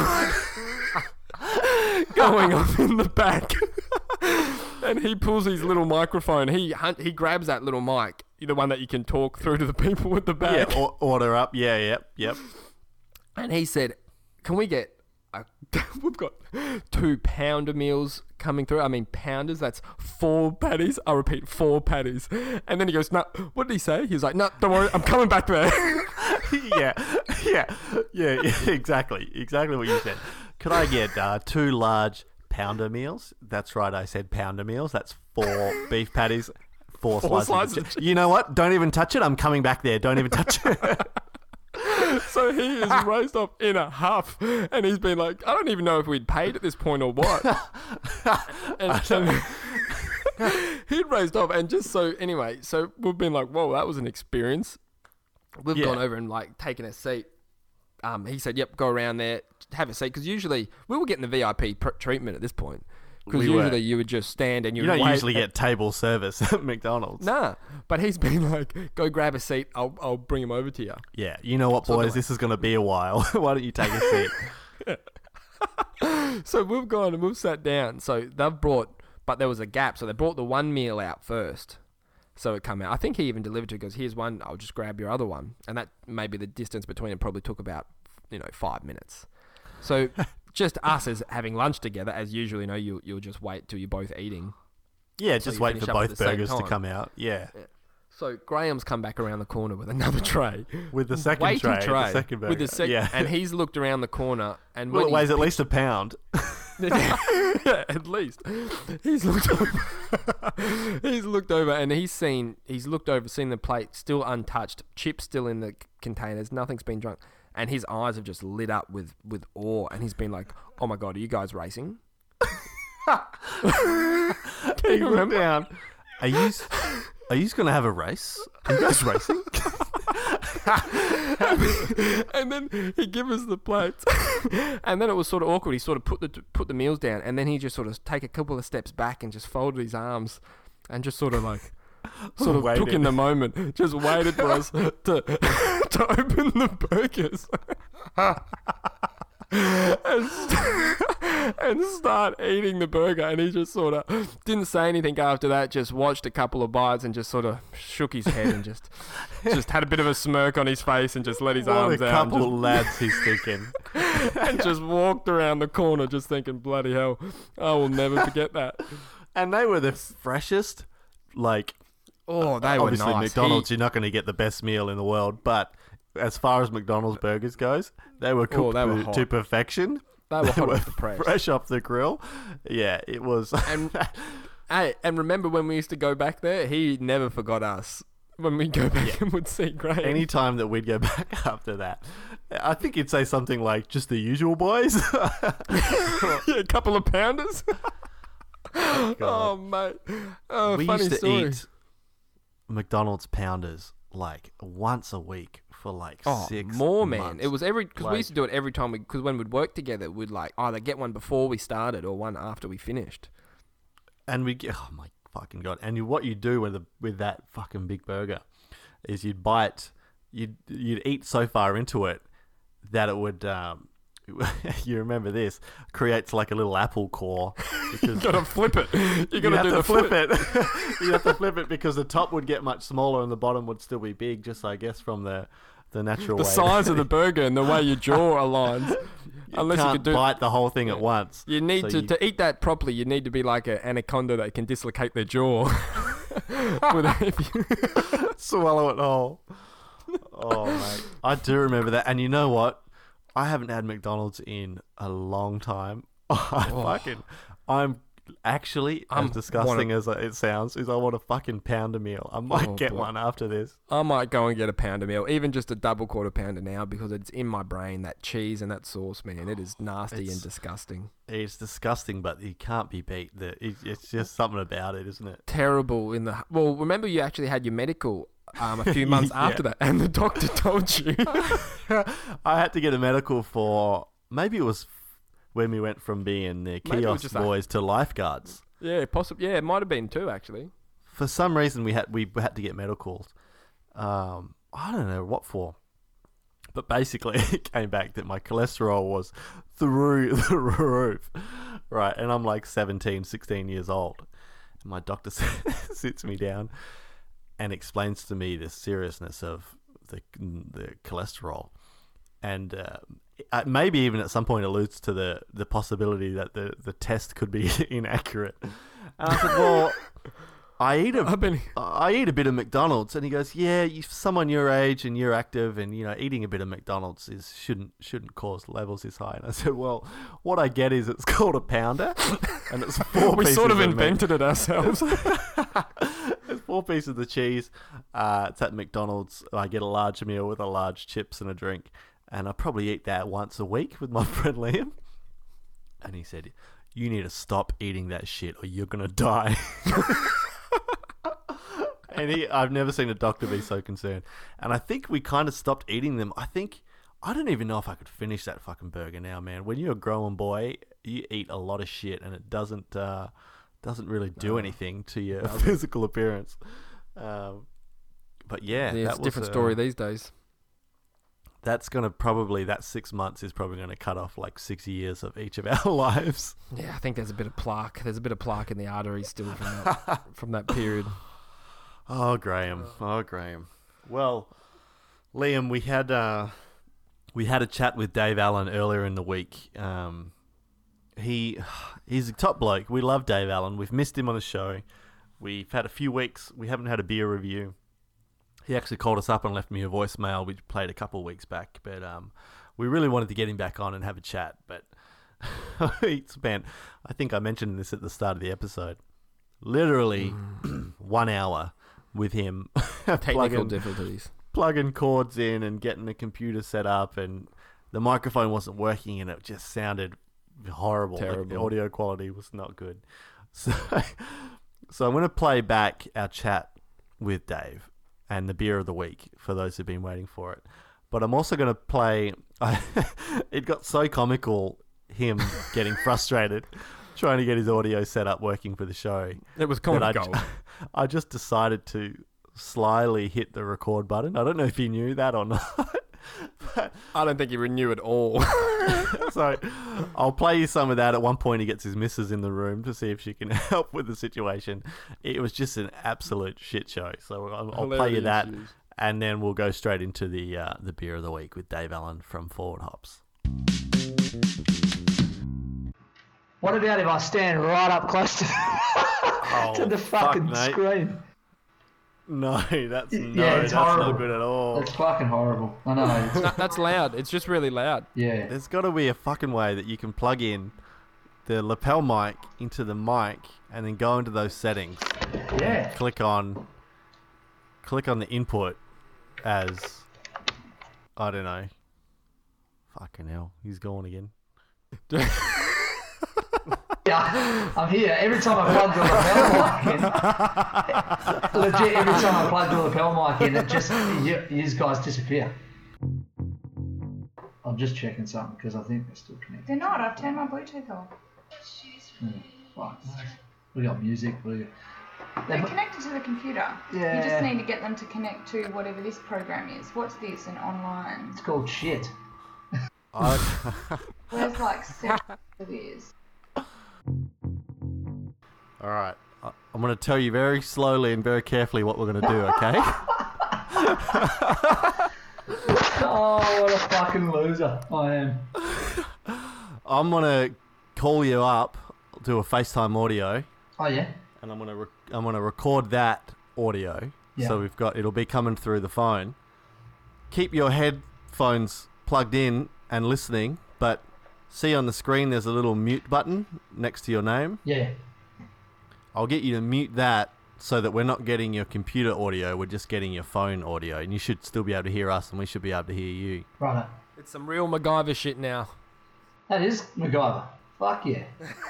going off in the back. And he pulls his little microphone. He grabs that little mic, the one that you can talk through to the people with the back. Yeah, order up. Yeah, yep. And he said, "Can we get we've got 2 pounder meals coming through. I mean, pounders, that's 4 patties. I repeat, 4 patties." And then he goes, "No, what did he say?" He was like, "No, don't worry, I'm coming back there." Yeah, exactly what you said. Could I get 2 large pounder meals? That's right, I said pounder meals. That's 4 beef patties, 4 slices of chicken. You know what? Don't even touch it. I'm coming back there. Don't even touch it. So he is raised off in a huff, and he's been like, I don't even know if we'd paid at this point or what. and he'd raised off, and just so we've been like, whoa, that was an experience. We've gone over and taken a seat. He said, "Yep, go around there, have a seat," because usually we were getting the VIP treatment at this point. Because usually you would just stand and you don't usually get table service at McDonald's. Nah, but he's been like, "Go grab a seat. I'll bring him over to you." Yeah, you know what, boys? This is going to be a while. Why don't you take a seat? So we've gone and we've sat down. So they've brought, but there was a gap. So they brought the 1 meal out first. So it come out. I think he even delivered to it, goes, here's one, I'll just grab your other one. And that maybe the distance between it probably took about, 5 minutes. So just us as having lunch together, as usual, you'll just wait till you're both eating. Yeah, just wait for both burgers to come out. Yeah. So Graham's come back around the corner with anher tray. With the second tray. The second burger. And he's looked around the corner. And it weighs at least a pound. At least. He's looked over and seen the plate still untouched, chips still in the containers, nothing's been drunk. And his eyes have just lit up with awe. And he's been like, oh my God, are you guys racing? Can you remember? Down. Are you going to have a race? Are you guys racing? And then he gave us the plates. And then it was sort of awkward. He sort of put the meals down. And then he just sort of take a couple of steps back and just folded his arms and just sort of like... took in the moment, just waited for us to open the burgers and start eating the burger. And he just sort of didn't say anything after that, just watched a couple of bites and just sort of shook his head and just had a bit of a smirk on his face and just let his arms out. What a couple of lads he's thinking. And just walked around the corner just thinking, bloody hell, I will never forget that. And they were the freshest, like... Oh, they were obviously nice. McDonald's, you're not going to get the best meal in the world, but as far as McDonald's burgers goes, they were cooked to perfection. They were hot off the press. Fresh off the grill. Yeah, it was. And remember when we used to go back there? He never forgot us. When we go back and would see Graham. Any time that we'd go back after that, I think he'd say something like, just the usual boys. A couple of pounders. Oh, mate. We funny used to story. eat McDonald's pounders like once a week for like 6 more months. Man. It was because we used to do it every time because when we'd work together, we'd like either get one before we started or one after we finished. And we get, oh my fucking God. And what you do with that fucking big burger is you'd eat so far into it that it would, you remember this, creates like a little apple core. Because you gotta flip it. You gotta do the flip it. You have to flip it because the top would get much smaller and the bottom would still be big, just I guess from the natural way. The size of the burger and the way your jaw aligns. Unless you could bite the whole thing at once. You need to eat that properly. You need to be like an anaconda that can dislocate their jaw. Swallow it whole. Oh mate, I do remember that. And you know what? I haven't had McDonald's in a long time. I'm actually, as disgusting as it sounds, I want a fucking pounder meal. I might get one after this. I might go and get a pounder meal, even just a double quarter pounder now, because it's in my brain, that cheese and that sauce, man. It is nasty and disgusting. It's disgusting, but you can't be beat. It's just something about it, isn't it? Terrible. Well, remember you actually had your medical a few months after that, and the doctor told you. I had to get a medical for, maybe it was when we went from being the kiosk boys to lifeguards. Yeah, possibly. Yeah, it might have been too, actually. For some reason, we had to get medicals. I don't know what for. But basically, it came back that my cholesterol was through the roof. Right, and I'm like 17, 16 years old. And my doctor sits me down and explains to me the seriousness of the cholesterol. And maybe even at some point alludes to the possibility that the test could be inaccurate. And I said, well, I eat a bit of McDonald's. And he goes, yeah, someone your age and you're active and, eating a bit of McDonald's shouldn't cause levels this high. And I said, well, what I get is it's called a pounder and it's 4 we pieces sort of invented it ourselves. It's 4 pieces of the cheese. It's at McDonald's. I get a large meal with a large chips and a drink. And I probably eat that once a week with my friend Liam. And he said, you need to stop eating that shit or you're going to die. And I've never seen a doctor be so concerned. And I think we kind of stopped eating them. I don't even know if I could finish that fucking burger now, man. When you're a grown boy, you eat a lot of shit and it doesn't really do anything to your physical appearance. But yeah, it's a different story these days. That's going to that 6 months is probably going to cut off like 6 years of each of our lives. Yeah, I think there's a bit of plaque. There's a bit of plaque in the arteries still from that period. Oh, Graham. Well, Liam, we had a chat with Dave Allen earlier in the week. He's a top bloke. We love Dave Allen. We've missed him on the show. We've had a few weeks. We haven't had a beer review. He actually called us up and left me a voicemail, which played a couple of weeks back. But we really wanted to get him back on and have a chat. But he spent, I think I mentioned this at the start of the episode, literally 1 hour with him. Technical difficulties. Plugging cords in and getting the computer set up, and the microphone wasn't working and it just sounded horrible. Terrible. Like, the audio quality was not good. So I'm going to play back our chat with Dave and the beer of the week for those who've been waiting for it. But I'm also going to play... it got so comical, him getting frustrated trying to get his audio set up working for the show. It was comical. I just decided to slyly hit the record button. I don't know if he knew that or not. But, I don't think he knew at all. So I'll play you some of that. At one point he gets his missus in the room to see if she can help with the situation. It was just an absolute shit show. So I'll play you that, and then we'll go straight into the beer of the week with Dave Allen from Forward Hops. What about if I stand right up close to, to the fucking screen? No, that's horrible. Not good at all. It's fucking horrible. I know. That's loud. It's just really loud. Yeah. There's got to be a fucking way that you can plug in the lapel mic into the mic and then go into those settings. Yeah. Click on the input as, I don't know. Fucking hell, he's gone again. Yeah, I'm here. Every time I plug the lapel mic in, legit, every time I plug the lapel mic in, it just, you guys disappear. I'm just checking something because I think they're still connected. They're not. I've turned my Bluetooth off. Fuck. We got music. They're connected to the computer. Yeah. You just need to get them to connect to whatever this program is. What's this? An online? It's called shit. There's like 7 of these. All right. I'm going to tell you very slowly and very carefully what we're going to do, okay? Oh, what a fucking loser I am. I'm going to call you up, do a FaceTime audio. Oh, yeah? And I'm going to record that audio. Yeah. So it'll be coming through the phone. Keep your headphones plugged in and listening, but see on the screen there's a little mute button next to your name. Yeah. I'll get you to mute that so that we're not getting your computer audio, we're just getting your phone audio, and you should still be able to hear us and we should be able to hear you. Right. It's some real MacGyver shit now. That is MacGyver. Fuck yeah.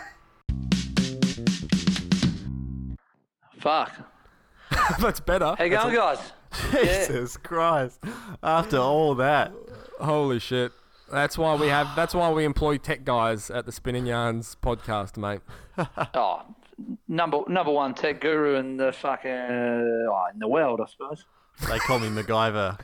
Fuck. That's better. How you going, guys? Jesus Christ. After all that. Holy shit. That's why we employ tech guys at the Spinning Yarns podcast, mate. Oh, number one tech guru in the fucking in the world, I suppose. They call me MacGyver.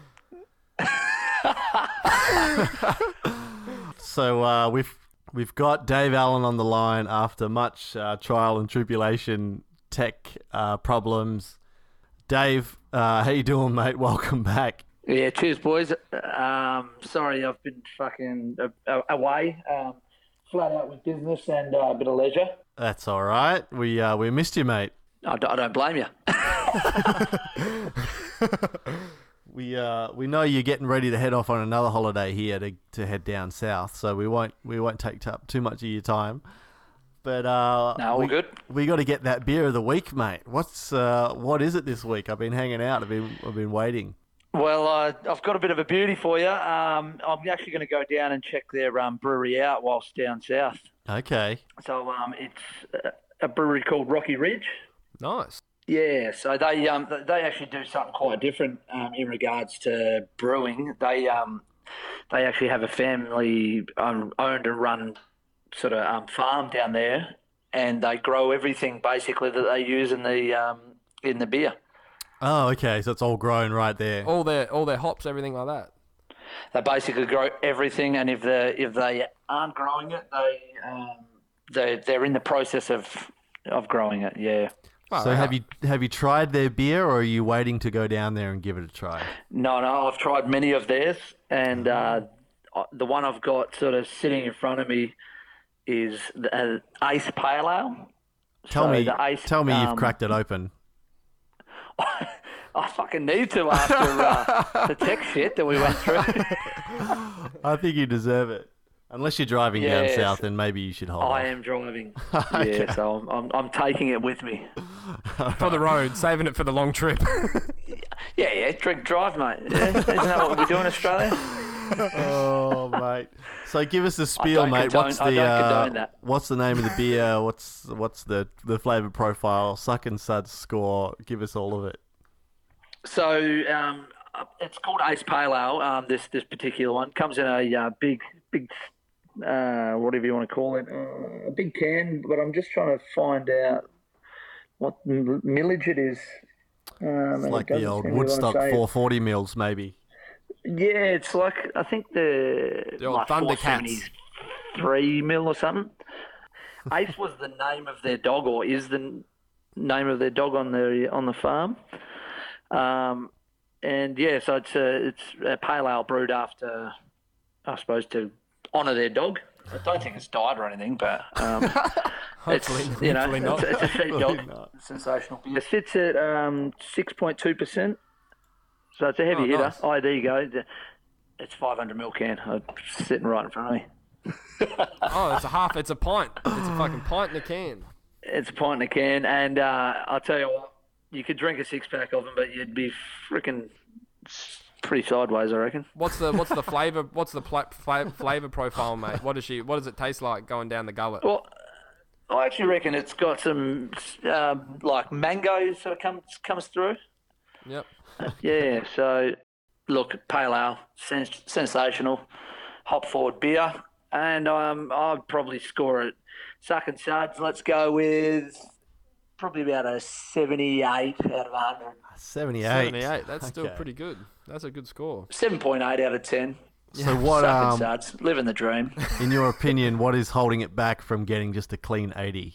So we've got Dave Allen on the line after much trial and tribulation, tech problems. Dave, how you doing, mate? Welcome back. Yeah, cheers, boys. Sorry, I've been fucking away, flat out with business and a bit of leisure. That's all right. We missed you, mate. I don't blame you. We know you're getting ready to head off on another holiday here to head down south, so we won't take up too much of your time. But all good. We got to get that beer of the week, mate. What is it this week? I've been hanging out. I've been waiting. Well, I've got a bit of a beauty for you. I'm actually going to go down and check their brewery out whilst down south. Okay. So it's a brewery called Rocky Ridge. Nice. Yeah, so they actually do something quite different in regards to brewing. They actually have a family owned and run sort of farm down there, and they grow everything basically that they use in the beer. Oh, okay. So it's all grown right there. All their hops, everything like that. They basically grow everything, and if they aren't growing it, they're in the process of growing it. Yeah. So have you tried their beer, or are you waiting to go down there and give it a try? No, I've tried many of theirs, and the one I've got sort of sitting in front of me is the Ace Pale Ale. Tell me you've cracked it open. I fucking need to after the tech shit that we went through. I think you deserve it. Unless you're driving down south, then maybe you should hold I am driving. Okay. Yeah, so I'm taking it with me. For the road, saving it for the long trip. Yeah, drink drive, mate. Yeah, isn't that what we do in Australia? Oh, mate. So give us a spiel, mate. What's the name of the beer? What's the flavour profile? Suck and Suds score. Give us all of it. So it's called Ace Pale Ale. This particular one comes in a big whatever you want to call it, a big can. But I'm just trying to find out what millage it is. It's like the old Woodstock 440 mils, maybe. Yeah, it's like, I think the old like Thundercats. 3 mil or something. Ace was the name of their dog, or is the name of their dog on the farm. And yeah, so it's a pale ale brewed after, I suppose, to honour their dog. I don't think it's died or anything, but hopefully not. It's a sheep dog. Sensational beer. It sits at 6.2%. So it's a heavy hitter. Nice. Oh, there you go. It's 500 ml can. It's sitting right in front of me. It's a pint. It's a fucking pint in a can. It's a pint in a can, and I'll tell you what, you could drink a 6-pack of them, but you'd be freaking pretty sideways, I reckon. What's the flavour? What's the flavour profile, mate? What does it taste like going down the gullet? Well, I actually reckon it's got some like mango sort of comes through. Yep. Yeah. So look, pale ale, sensational, hop forward beer, and I'd probably score it. Suck and Suds, let's go with probably about a 78 out of 100. 78. That's still pretty good. That's a good score. 7.8 out of 10. So what? Suck and Suds, living the dream. In your opinion, what is holding it back from getting just a clean 80?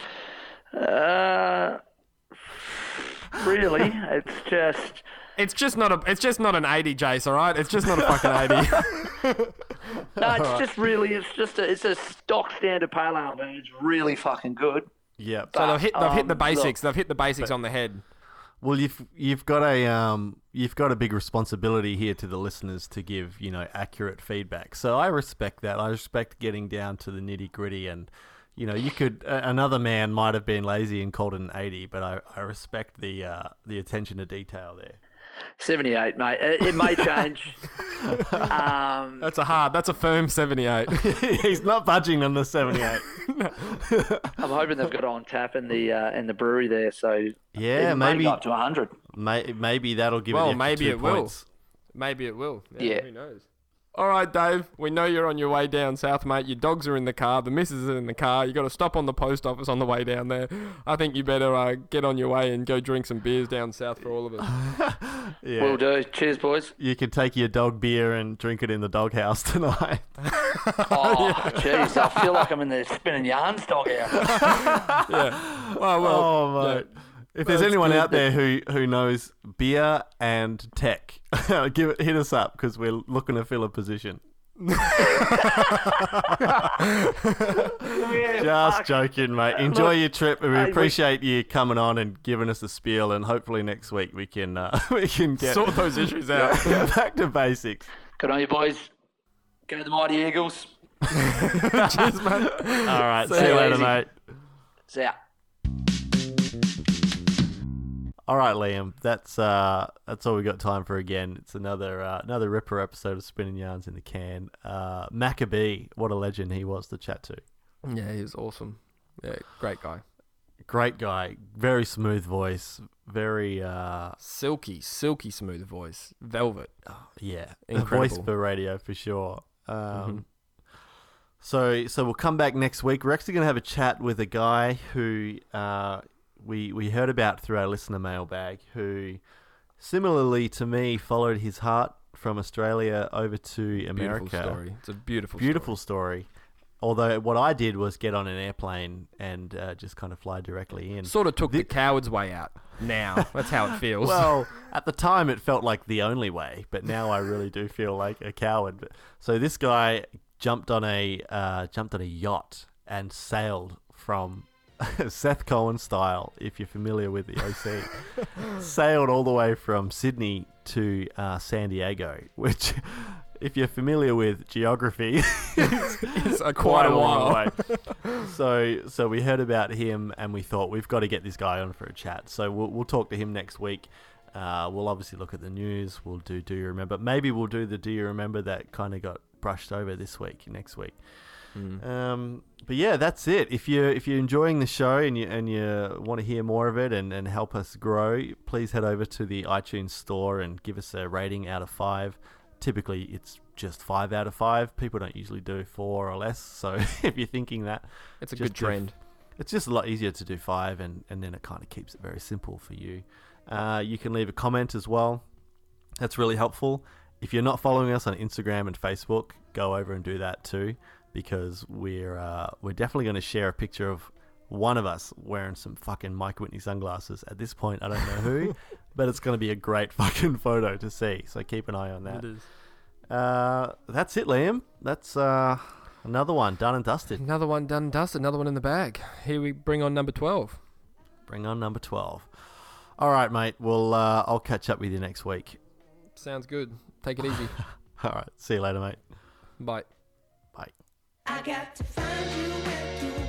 Really, it's just not an 80, Jace. All right, it's just not a fucking 80. No, it's a stock standard pale ale, but it's really fucking good. Yeah. So they've hit the basics. They've hit the basics on the head. Well, you've got a big responsibility here to the listeners to give accurate feedback. So I respect that. I respect getting down to the nitty gritty, and you could another man might have been lazy and called it an 80, but I respect the attention to detail there. 78, mate. It may change. That's a firm 78. He's not budging on the 78. I'm hoping they've got it on tap in the brewery there, so yeah, it maybe may go up to 100. Maybe that'll give it. Maybe it will. Points. Maybe it will. Yeah. Who knows? All right, Dave, we know you're on your way down south, mate. Your dogs are in the car. The missus are in the car. You got to stop on the post office on the way down there. I think you better get on your way and go drink some beers down south for all of us. Yeah. Will do. Cheers, boys. You can take your dog beer and drink it in the doghouse tonight. Oh, jeez. I feel like I'm in the spinning yarns doghouse. Yeah. Well, mate. Yeah. If there's anyone out there who knows beer and tech, hit us up because we're looking to fill a position. Just joking, mate. Enjoy your trip, and we appreciate you coming on and giving us a spiel. And hopefully next week we can get sort those issues out. Get back to basics. Good on you, boys. Go the Mighty Eagles. Cheers, mate. All right, see you later, mate. See ya. All right, Liam. That's all we got time for again. It's another ripper episode of Spinning Yarns in the Can. Maccabee, what a legend he was to chat to. Yeah, he was awesome. Yeah, great guy. Great guy. Very smooth voice. Very silky smooth voice. Velvet. Oh, yeah, incredible. A voice for radio for sure. So we'll come back next week. We're actually going to have a chat with a guy who we heard about through our listener mailbag, who similarly to me followed his heart from Australia over to America. Beautiful story. It's a beautiful story. Although what I did was get on an airplane and just kind of fly directly in. Sort of took the coward's way out. Now that's how it feels. Well, at the time it felt like the only way, but now I really do feel like a coward. So this guy jumped on a yacht and sailed from Seth Cohen style, if you're familiar with the OC, sailed all the way from Sydney to San Diego, which, if you're familiar with geography, is quite a long way. So we heard about him and we thought we've got to get this guy on for a chat. So we'll talk to him next week. We'll obviously look at the news. We'll do You Remember? Maybe we'll do the Do You Remember that kind of got brushed over next week. But yeah, that's it. If you're enjoying the show and you want to hear more of it and help us grow, please head over to the iTunes store and give us a rating out of 5. Typically, it's just 5 out of 5. People don't usually do 4 or less. So if you're thinking that, it's a good trend. It's just a lot easier to do 5, and then it kind of keeps it very simple for you. You can leave a comment as well. That's really helpful. If you're not following us on Instagram and Facebook, go over and do that too, because we're definitely going to share a picture of one of us wearing some fucking Mike Whitney sunglasses. At this point, I don't know who, but it's going to be a great fucking photo to see. So keep an eye on that. It is. That's it, Liam. That's another one done and dusted. Another one done and dusted. Another one in the bag. Here we bring on number 12. Bring on number 12. All right, mate. Well, I'll catch up with you next week. Sounds good. Take it easy. All right. See you later, mate. Bye. Bye. I got to find you where to